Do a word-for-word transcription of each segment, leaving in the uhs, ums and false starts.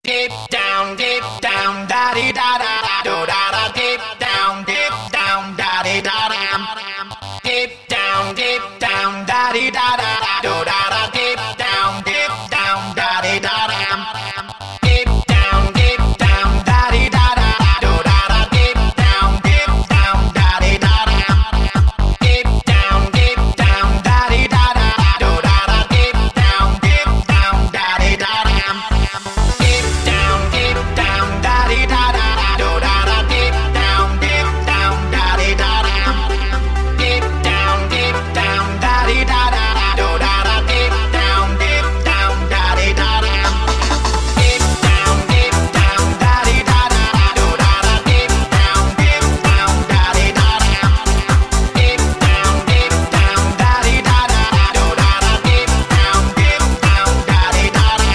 Deep down, deep down, da di da da da do da da. Deep down, deep down, da di da da. Deep down, deep down, da di da da da do da da. Deep down, deep down, da di da da. Deep down, deep down, da di da da do da da. Deep down, deep down, da di da da. Deep down, deep down, da di da da do da da. Deep down, deep down, da di da da. Deep down, deep down, da di da da do da da. Deep down, deep down, da di da da. Deep down, deep down, da di da da do da da. Deep down, deep down, da di da da. Deep down, deep down, da di da da do da da. Deep down, deep down, da di da da. Deep down, deep down, da di da da do da da. Deep down, deep down, da di da da.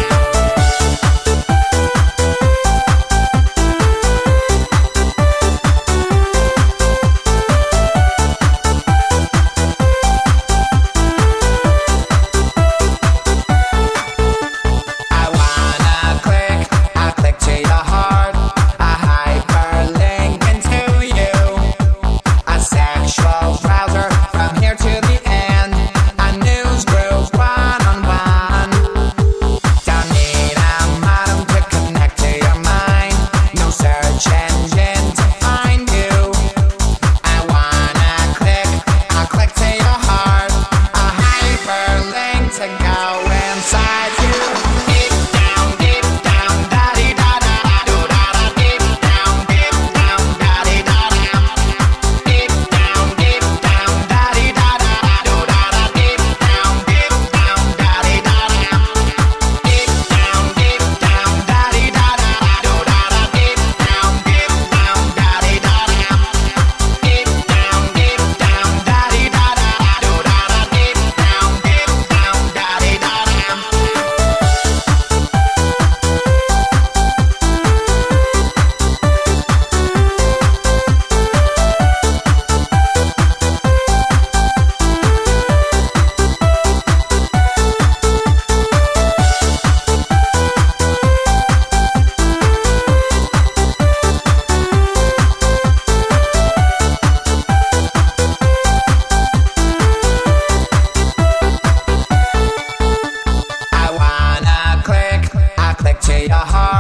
I wanna click, I click to your heart, a hyperlink into you, a sexual browser from here to the end, a news group one-on-one. Don't need a modem to connect to your mind, no search engine to find you. I wanna click, I click to your heart, a hyperlink to go inside you. Deep down, deep down, da di da da do da da. Deep down, deep down, da di da da. Deep down, deep down, da di da da do da da. Deep down, deep down, da di da da. Deep down, deep down, da di da da do da da. Deep down, deep down, da di da da. Deep down, deep down, da di da da do da da. Deep down, deep down, da di da da. I wanna click, I click to your heart.